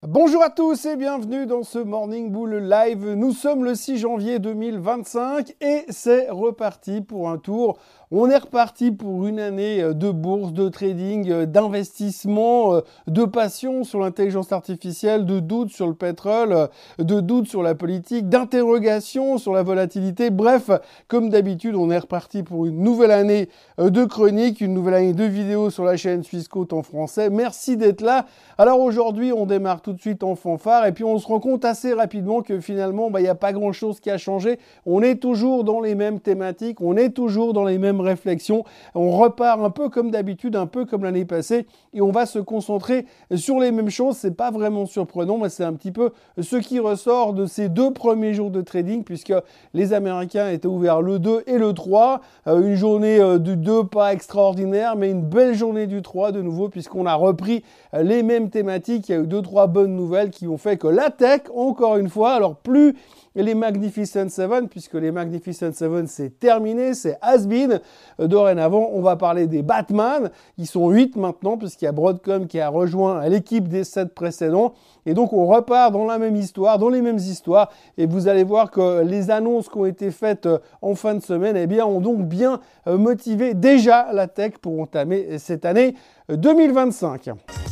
Bonjour à tous et bienvenue dans ce Morning Bull Live. Nous sommes le 6 janvier 2025 et c'est reparti pour un tour. On est reparti pour une année de bourse, de trading, d'investissement, de passion sur l'intelligence artificielle, de doutes sur le pétrole, de doutes sur la politique, d'interrogations sur la volatilité. Bref, comme d'habitude, on est reparti pour une nouvelle année de chronique, une nouvelle année de vidéos sur la chaîne Swissquote en français. Merci d'être là. Alors aujourd'hui, on démarre tout de suite en fanfare et puis on se rend compte assez rapidement que finalement, il n'y a pas grand-chose qui a changé. On est toujours dans les mêmes thématiques, on est toujours dans les mêmes réflexions. On repart un peu comme d'habitude, un peu comme l'année passée et on va se concentrer sur les mêmes choses. C'est pas vraiment surprenant, mais c'est un petit peu ce qui ressort de ces 2 premiers jours de trading puisque les Américains étaient ouverts le 2 et le 3. Une journée du 2 pas extraordinaire, mais une belle journée du 3 de nouveau puisqu'on a repris les mêmes thématiques. Il y a eu 2-3 bonnes nouvelles qui ont fait que la tech, encore une fois, alors plus les Magnificent Seven, puisque les Magnificent Seven c'est terminé, c'est has-been. Dorénavant, on va parler des Batman. Ils sont 8 maintenant, puisqu'il y a Broadcom qui a rejoint l'équipe des 7 précédents. Et donc, on repart dans la même histoire, dans les mêmes histoires. Et vous allez voir que les annonces qui ont été faites en fin de semaine, ont donc bien motivé déjà la tech pour entamer cette année 2025.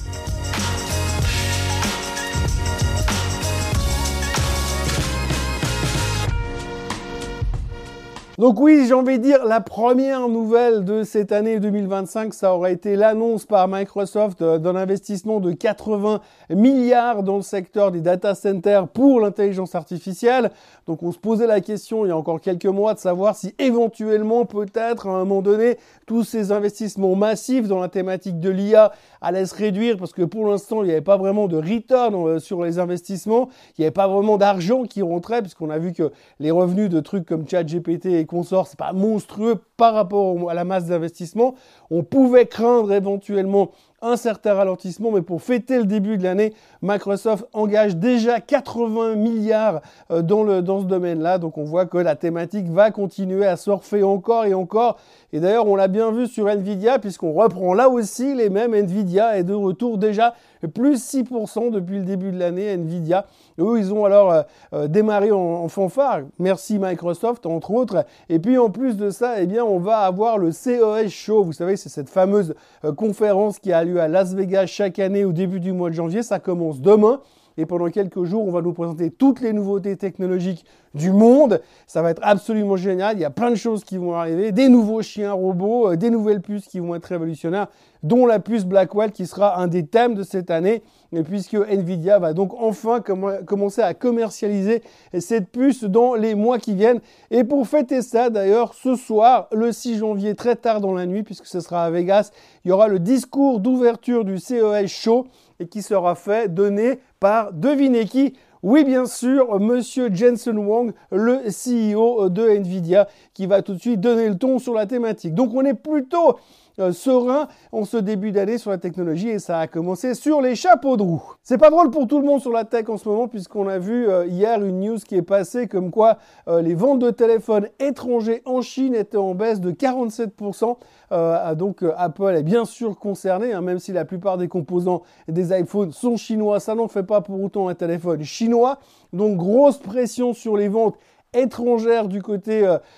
Donc oui, j'ai envie de dire, la première nouvelle de cette année 2025, ça aurait été l'annonce par Microsoft d'un investissement de 80 milliards dans le secteur des data centers pour l'intelligence artificielle. Donc on se posait la question il y a encore quelques mois de savoir si éventuellement, peut-être, à un moment donné, tous ces investissements massifs dans la thématique de l'IA allaient se réduire parce que pour l'instant, il n'y avait pas vraiment de return sur les investissements. Il n'y avait pas vraiment d'argent qui rentrait puisqu'on a vu que les revenus de trucs comme ChatGPT et consorts, c'est pas monstrueux par rapport à la masse d'investissement. On pouvait craindre éventuellement un certain ralentissement, mais pour fêter le début de l'année, Microsoft engage déjà 80 milliards dans ce domaine-là. Donc on voit que la thématique va continuer à surfer encore et encore. Et d'ailleurs, on l'a bien vu sur Nvidia, puisqu'on reprend là aussi les mêmes. Nvidia est de retour déjà plus 6% depuis le début de l'année, Nvidia. Eux, ils ont alors démarré en fanfare. Merci Microsoft, entre autres. Et puis en plus de ça, on va avoir le CES Show. Vous savez, c'est cette fameuse conférence qui a lieu à Las Vegas chaque année au début du mois de janvier. Ça commence demain. Et pendant quelques jours, on va nous présenter toutes les nouveautés technologiques du monde. Ça va être absolument génial. Il y a plein de choses qui vont arriver. Des nouveaux chiens robots, des nouvelles puces qui vont être révolutionnaires, dont la puce Blackwell qui sera un des thèmes de cette année. Et puisque Nvidia va donc enfin commencer à commercialiser cette puce dans les mois qui viennent. Et pour fêter ça, d'ailleurs, ce soir, le 6 janvier, très tard dans la nuit, puisque ce sera à Vegas, il y aura le discours d'ouverture du CES Show et qui sera donné par, devinez qui? Oui, bien sûr, monsieur Jensen Huang, le CEO de Nvidia, qui va tout de suite donner le ton sur la thématique. Donc, on est plutôt serein en ce début d'année sur la technologie et ça a commencé sur les chapeaux de roue. C'est pas drôle pour tout le monde sur la tech en ce moment puisqu'on a vu hier une news qui est passée comme quoi les ventes de téléphones étrangers en Chine étaient en baisse de 47%. Donc Apple est bien sûr concerné, même si la plupart des composants des iPhones sont chinois, ça n'en fait pas pour autant un téléphone chinois. Donc grosse pression sur les ventes étrangères du côté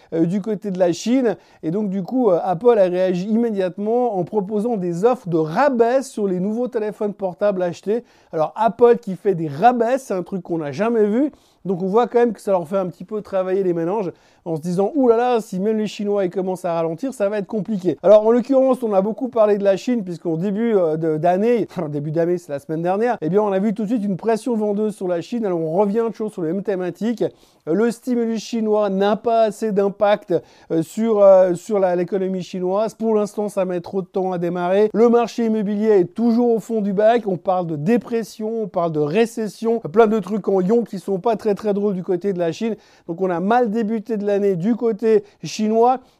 de la Chine. Et donc, du coup, Apple a réagi immédiatement en proposant des offres de rabais sur les nouveaux téléphones portables achetés. Alors, Apple qui fait des rabais, c'est un truc qu'on n'a jamais vu. Donc, on voit quand même que ça leur fait un petit peu travailler les méninges en se disant « Ouh là là, si même les Chinois ils commencent à ralentir, ça va être compliqué. » Alors, en l'occurrence, on a beaucoup parlé de la Chine puisqu'en début d'année, c'est la semaine dernière, on a vu tout de suite une pression vendeuse sur la Chine. Alors, on revient toujours sur les mêmes thématiques. Le stimulus chinois n'a pas assez d'impact sur l'économie chinoise. Pour l'instant, ça met trop de temps à démarrer. Le marché immobilier est toujours au fond du bac. On parle de dépression, on parle de récession, plein de trucs en yon qui sont pas très très drôles du côté de la Chine. Donc on a mal débuté de l'année du côté chinois.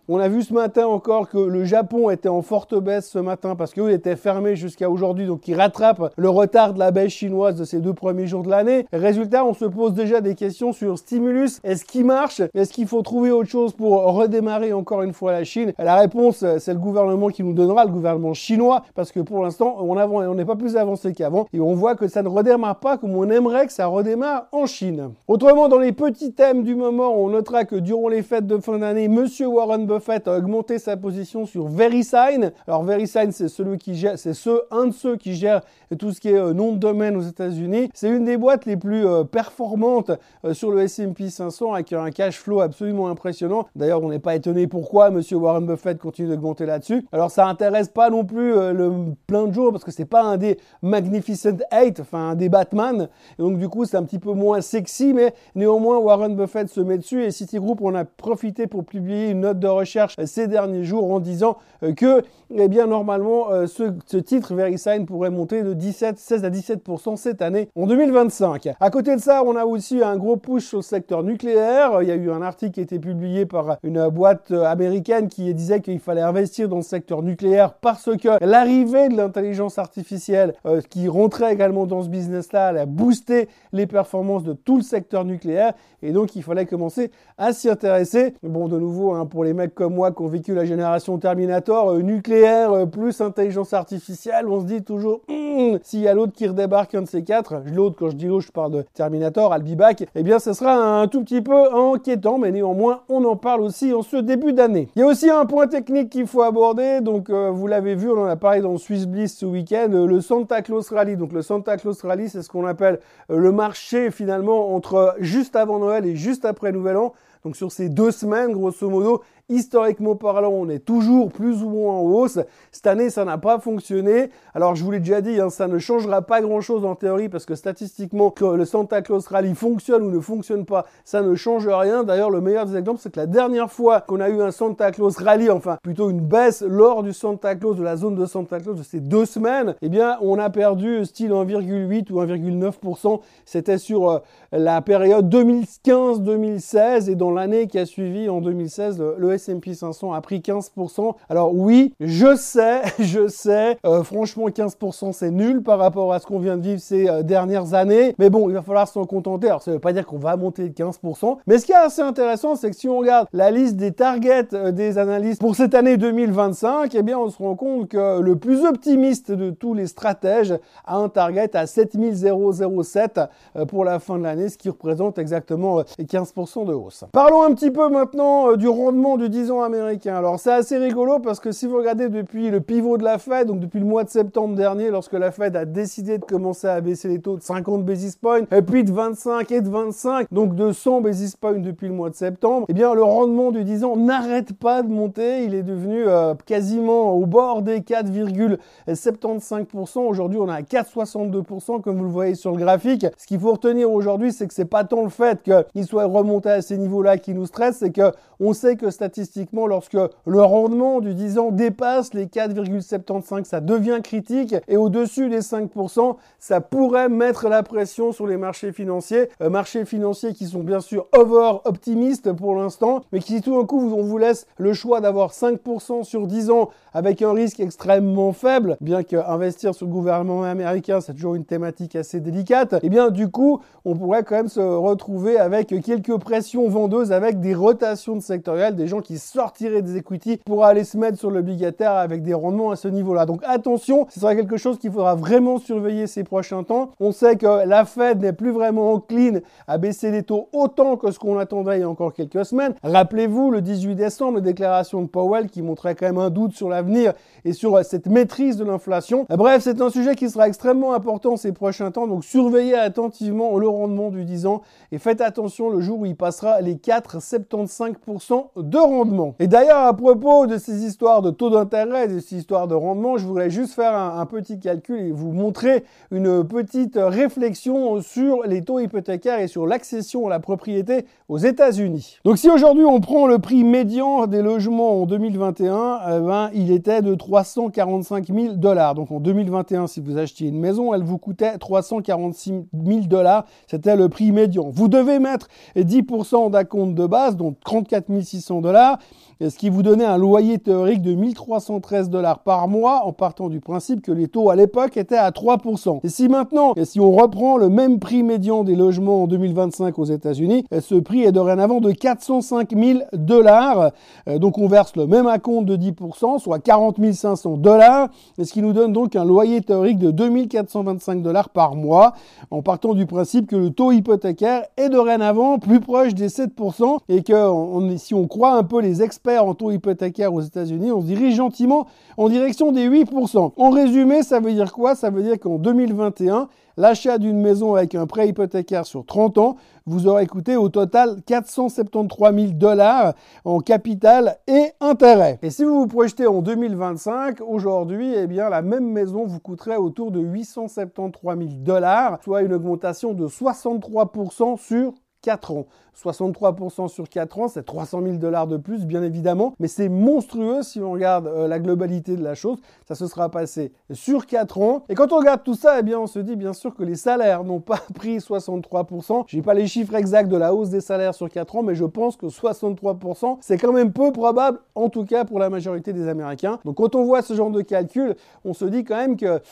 On a vu ce matin encore que le Japon était en forte baisse ce matin parce qu'eux étaient fermés jusqu'à aujourd'hui, donc ils rattrapent le retard de la baisse chinoise de ces 2 premiers jours de l'année. Résultat, on se pose déjà des questions sur stimulus. Est-ce qu'il marche? Est-ce qu'il faut trouver autre chose pour redémarrer encore une fois la Chine? La réponse, c'est le gouvernement qui nous donnera, le gouvernement chinois, parce que pour l'instant, on n'est pas plus avancé qu'avant et on voit que ça ne redémarre pas comme on aimerait que ça redémarre en Chine. Autrement, dans les petits thèmes du moment, on notera que durant les fêtes de fin d'année, Monsieur Warren Buffett a augmenté sa position sur VeriSign. Alors VeriSign, c'est un de ceux qui gère tout ce qui est nom de domaine aux États-Unis. C'est une des boîtes les plus performantes sur le S&P 500 avec un cash flow absolument impressionnant. D'ailleurs, on n'est pas étonné pourquoi Monsieur Warren Buffett continue d'augmenter là-dessus. Alors ça intéresse pas non plus le plein de jours parce que c'est pas un des Magnificent Eight, enfin un des Batman. Et donc du coup, c'est un petit peu moins sexy, mais néanmoins Warren Buffett se met dessus et Citigroup en a profité pour publier une note de recherche ces derniers jours en disant que, eh bien, normalement, ce titre VeriSign pourrait monter de 16 à 17% cette année en 2025. À côté de ça, on a aussi un gros push sur le secteur nucléaire. Il y a eu un article qui a été publié par une boîte américaine qui disait qu'il fallait investir dans le secteur nucléaire parce que l'arrivée de l'intelligence artificielle qui rentrait également dans ce business-là, elle a boosté les performances de tout le secteur nucléaire et donc il fallait commencer à s'y intéresser. Bon, de nouveau, hein, pour les mecs comme moi qui ont vécu la génération Terminator, nucléaire plus intelligence artificielle, on se dit toujours s'il y a l'autre qui redébarque un de ces quatre, l'autre, quand je dis l'autre, je parle de Terminator, I'll be back, eh bien ce sera un tout petit peu inquiétant, mais néanmoins on en parle aussi en ce début d'année. Il y a aussi un point technique qu'il faut aborder, donc vous l'avez vu, on en a parlé dans Swiss Bliss ce week-end, le Santa Claus Rally. Donc le Santa Claus Rally, c'est ce qu'on appelle le marché finalement entre juste avant Noël et juste après Nouvel An. Donc sur ces 2 semaines, grosso modo, historiquement parlant, on est toujours plus ou moins en hausse. Cette année, ça n'a pas fonctionné. Alors, je vous l'ai déjà dit, hein, ça ne changera pas grand-chose en théorie parce que statistiquement, que le Santa Claus Rally fonctionne ou ne fonctionne pas, ça ne change rien. D'ailleurs, le meilleur des exemples, c'est que la dernière fois qu'on a eu un Santa Claus Rally, enfin plutôt une baisse lors du Santa Claus, de la zone de Santa Claus de ces 2 semaines, eh bien, on a perdu style 1,8 ou 1,9%. C'était sur la période 2015-2016 et dans l'année qui a suivi, en 2016, le S&P 500 a pris 15%. Alors oui, je sais, franchement 15% c'est nul par rapport à ce qu'on vient de vivre ces dernières années, mais bon, il va falloir s'en contenter. Alors ça ne veut pas dire qu'on va monter de 15%, mais ce qui est assez intéressant, c'est que si on regarde la liste des targets des analystes pour cette année 2025, eh bien on se rend compte que le plus optimiste de tous les stratèges a un target à 7007 pour la fin de l'année, ce qui représente exactement 15% de hausse. Parlons un petit peu maintenant du rendement du 10 ans américain. Alors c'est assez rigolo parce que si vous regardez depuis le pivot de la Fed, donc depuis le mois de septembre dernier, lorsque la Fed a décidé de commencer à baisser les taux de 50 basis points, et puis de 25 et de 25, donc de 100 basis points depuis le mois de septembre, eh bien le rendement du 10 ans n'arrête pas de monter. Il est devenu quasiment au bord des 4,75%. Aujourd'hui, on est à 4,62% comme vous le voyez sur le graphique. Ce qu'il faut retenir aujourd'hui, c'est que c'est pas tant le fait qu'il soit remonté à ces niveaux-là qui nous stresse, c'est que on sait que statistiquement, lorsque le rendement du 10 ans dépasse les 4,75, ça devient critique et au-dessus des 5%, ça pourrait mettre la pression sur les marchés financiers qui sont bien sûr over-optimistes pour l'instant, mais qui tout d'un coup, on vous laisse le choix d'avoir 5% sur 10 ans avec un risque extrêmement faible, bien qu'investir sur le gouvernement américain, c'est toujours une thématique assez délicate, et bien du coup, on pourrait quand même se retrouver avec quelques pressions vendeuses, avec des rotations sectorielles, des gens qui sortiraient des equity pour aller se mettre sur l'obligataire avec des rendements à ce niveau-là. Donc attention, ce sera quelque chose qu'il faudra vraiment surveiller ces prochains temps. On sait que la Fed n'est plus vraiment encline à baisser les taux autant que ce qu'on attendait il y a encore quelques semaines. Rappelez-vous, le 18 décembre, la déclaration de Powell qui montrait quand même un doute sur l'avenir et sur cette maîtrise de l'inflation. Bref, c'est un sujet qui sera extrêmement important ces prochains temps, donc surveillez attentivement le rendement du 10 ans et faites attention le jour où il passera les 4,75% de rendement. Et d'ailleurs, à propos de ces histoires de taux d'intérêt, de ces histoires de rendement, je voudrais juste faire un petit calcul et vous montrer une petite réflexion sur les taux hypothécaires et sur l'accession à la propriété aux États-Unis. Donc si aujourd'hui on prend le prix médian des logements en 2021, il était de 345 000 $. Donc en 2021, si vous achetiez une maison, elle vous coûtait 346 000 $. C'était le prix médian. Vous devez mettre 10% d'acompte de base, donc 34 600 $. dollars, ce qui vous donnait un loyer théorique de 1313 dollars par mois en partant du principe que les taux à l'époque étaient à 3%. Et si maintenant, si on reprend le même prix médian des logements en 2025 aux États-Unis, ce prix est dorénavant de 405 000 dollars. Donc on verse le même acompte de 10%, soit 40 500 dollars, ce qui nous donne donc un loyer théorique de 2425 dollars par mois en partant du principe que le taux hypothécaire est dorénavant plus proche des 7% et que si on croit un peu les experts en taux hypothécaire aux États-Unis, on se dirige gentiment en direction des 8%. En résumé, ça veut dire quoi? Ça veut dire qu'en 2021, l'achat d'une maison avec un prêt hypothécaire sur 30 ans vous aurait coûté au total 473 000 dollars en capital et intérêt. Et si vous vous projetez en 2025, aujourd'hui, eh bien, la même maison vous coûterait autour de 873 000 dollars, soit une augmentation de 63% sur 4 ans. 63% sur 4 ans, c'est 300 000 dollars de plus, bien évidemment, mais c'est monstrueux si on regarde la globalité de la chose. Ça se sera passé sur 4 ans. Et quand on regarde tout ça, eh bien, on se dit bien sûr que les salaires n'ont pas pris 63%. Je n'ai pas les chiffres exacts de la hausse des salaires sur 4 ans, mais je pense que 63%, c'est quand même peu probable, en tout cas pour la majorité des Américains. Donc quand on voit ce genre de calcul, on se dit quand même que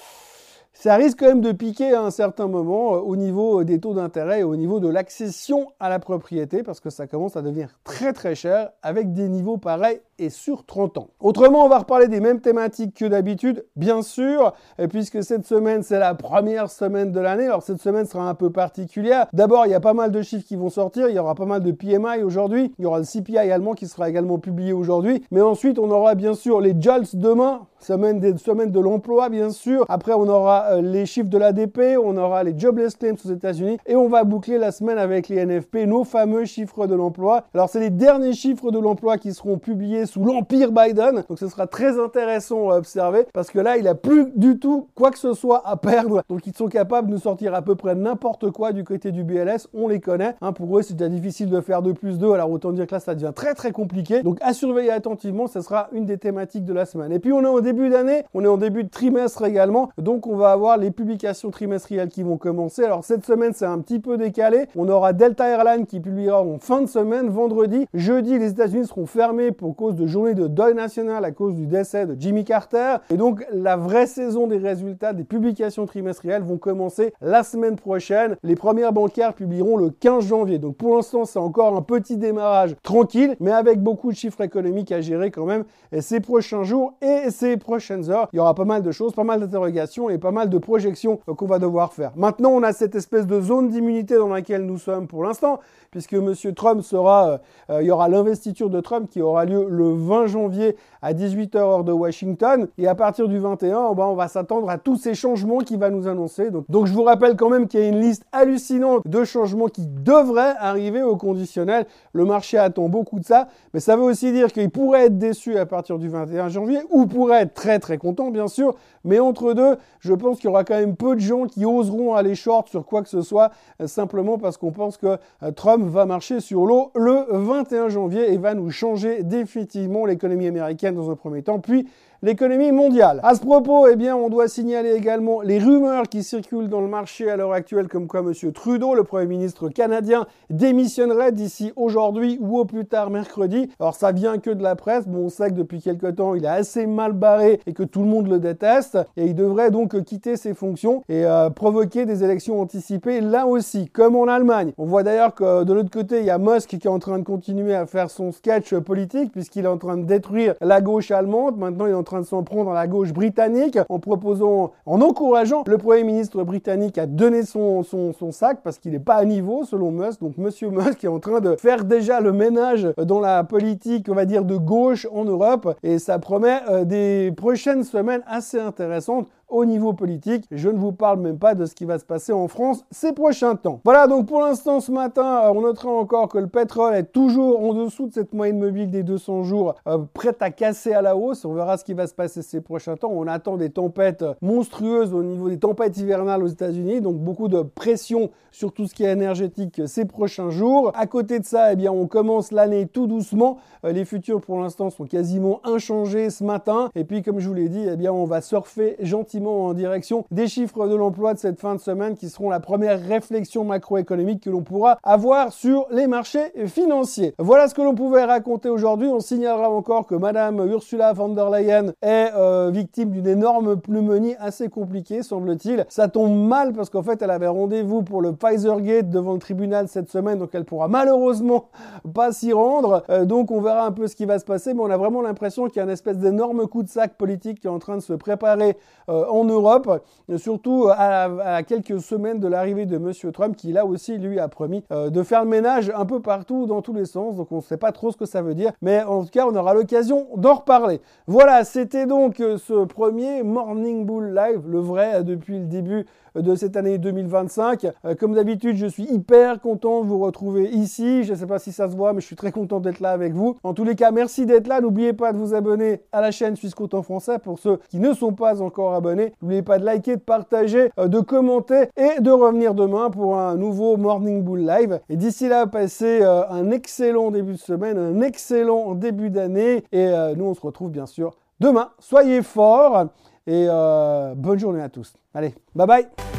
ça risque quand même de piquer à un certain moment au niveau des taux d'intérêt et au niveau de l'accession à la propriété parce que ça commence à devenir très très cher avec des niveaux pareils et sur 30 ans. Autrement, on va reparler des mêmes thématiques que d'habitude, bien sûr, puisque cette semaine, c'est la première semaine de l'année. Alors cette semaine sera un peu particulière. D'abord, il y a pas mal de chiffres qui vont sortir. Il y aura pas mal de PMI aujourd'hui. Il y aura le CPI allemand qui sera également publié aujourd'hui. Mais ensuite, on aura bien sûr les JOLTS demain, semaine de l'emploi, bien sûr. Après, on aura les chiffres de l'ADP, on aura les jobless claims aux États-Unis et on va boucler la semaine avec les NFP, nos fameux chiffres de l'emploi. Alors, c'est les derniers chiffres de l'emploi qui seront publiés sous l'empire Biden. Donc, ce sera très intéressant à observer parce que là, il n'a plus du tout quoi que ce soit à perdre. Donc, ils sont capables de nous sortir à peu près n'importe quoi du côté du BLS. On les connaît. Pour eux, c'est déjà difficile de faire 2 plus 2. Alors, autant dire que là, ça devient très, très compliqué. Donc, à surveiller attentivement. Ce sera une des thématiques de la semaine. Et puis, on est au début d'année. On est en début de trimestre également. Donc, on va avoir les publications trimestrielles qui vont commencer. Alors, cette semaine, c'est un petit peu décalé. On aura Delta Airlines qui publiera en fin de semaine, vendredi. Jeudi, les États-Unis seront fermés pour cause de journée de deuil national à cause du décès de Jimmy Carter. Et donc, la vraie saison des résultats des publications trimestrielles vont commencer la semaine prochaine. Les premières bancaires publieront le 15 janvier. Donc, pour l'instant, c'est encore un petit démarrage tranquille, mais avec beaucoup de chiffres économiques à gérer quand même ces prochains jours et ces prochaines heures. Il y aura pas mal de choses, pas mal d'interrogations et pas mal de projections qu'on va devoir faire. Maintenant, on a cette espèce de zone d'immunité dans laquelle nous sommes pour l'instant, puisque M. Trump sera, il y aura l'investiture de Trump qui aura lieu le 20 janvier à 18h heure de Washington. Et à partir du 21, on va s'attendre à tous ces changements qu'il va nous annoncer. Donc je vous rappelle quand même qu'il y a une liste hallucinante de changements qui devraient arriver au conditionnel. Le marché attend beaucoup de ça, mais ça veut aussi dire qu'il pourrait être déçu à partir du 21 janvier ou pourrait être très très content bien sûr. Mais entre deux, je pense qu'il y aura quand même peu de gens qui oseront aller short sur quoi que ce soit, simplement parce qu'on pense que Trump va marcher sur l'eau le 21 janvier et va nous changer définitivement l'économie américaine dans un premier temps, puis l'économie mondiale. À ce propos, eh bien, on doit signaler également les rumeurs qui circulent dans le marché à l'heure actuelle, comme quoi M. Trudeau, le Premier ministre canadien, démissionnerait d'ici aujourd'hui ou au plus tard mercredi. Alors, ça vient que de la presse. Bon, on sait que depuis quelque temps, il est assez mal barré et que tout le monde le déteste. Et il devrait donc quitter ses fonctions et provoquer des élections anticipées là aussi, comme en Allemagne. On voit d'ailleurs que de l'autre côté, il y a Musk qui est en train de continuer à faire son sketch politique puisqu'il est en train de détruire la gauche allemande. Maintenant, il est en train de s'en prendre à la gauche britannique en encourageant le Premier ministre britannique à donner son sac parce qu'il n'est pas à niveau selon Musk. Donc Monsieur Musk est en train de faire déjà le ménage dans la politique, on va dire, de gauche en Europe et ça promet des prochaines semaines assez intéressantes au niveau politique. Je ne vous parle même pas de ce qui va se passer en France ces prochains temps. Voilà, donc pour l'instant ce matin, on notera encore que le pétrole est toujours en dessous de cette moyenne mobile des 200 jours, prête à casser à la hausse. On verra ce qui va se passer ces prochains temps. On attend des tempêtes monstrueuses au niveau des tempêtes hivernales aux États-Unis, donc beaucoup de pression sur tout ce qui est énergétique ces prochains jours. À côté de ça, eh bien, on commence l'année tout doucement. Les futurs pour l'instant sont quasiment inchangés ce matin. Et puis, comme je vous l'ai dit, eh bien, on va surfer gentiment effectivement en direction des chiffres de l'emploi de cette fin de semaine qui seront la première réflexion macroéconomique que l'on pourra avoir sur les marchés financiers. Voilà ce que l'on pouvait raconter aujourd'hui. On signalera encore que Madame Ursula von der Leyen est victime d'une énorme pneumonie assez compliquée, semble-t-il. Ça tombe mal parce qu'en fait, elle avait rendez-vous pour le Pfizergate devant le tribunal cette semaine, donc elle pourra malheureusement pas s'y rendre. Donc on verra un peu ce qui va se passer, mais on a vraiment l'impression qu'il y a une espèce d'énorme coup de sac politique qui est en train de se préparer en Europe, surtout à quelques semaines de l'arrivée de Monsieur Trump, qui là aussi lui a promis de faire le ménage un peu partout, dans tous les sens. Donc on ne sait pas trop ce que ça veut dire, mais en tout cas on aura l'occasion d'en reparler. Voilà, c'était donc ce premier Morning Bull Live, le vrai depuis le début de cette année 2025. Comme d'habitude, je suis hyper content de vous retrouver ici. Je ne sais pas si ça se voit, mais je suis très content d'être là avec vous. En tous les cas, merci d'être là. N'oubliez pas de vous abonner à la chaîne Swissquote en français pour ceux qui ne sont pas encore abonnés. N'oubliez pas de liker, de partager, de commenter et de revenir demain pour un nouveau Morning Bull Live. Et d'ici là, passez un excellent début de semaine, un excellent début d'année. Et nous, on se retrouve bien sûr demain. Soyez forts et bonne journée à tous. Allez, bye bye.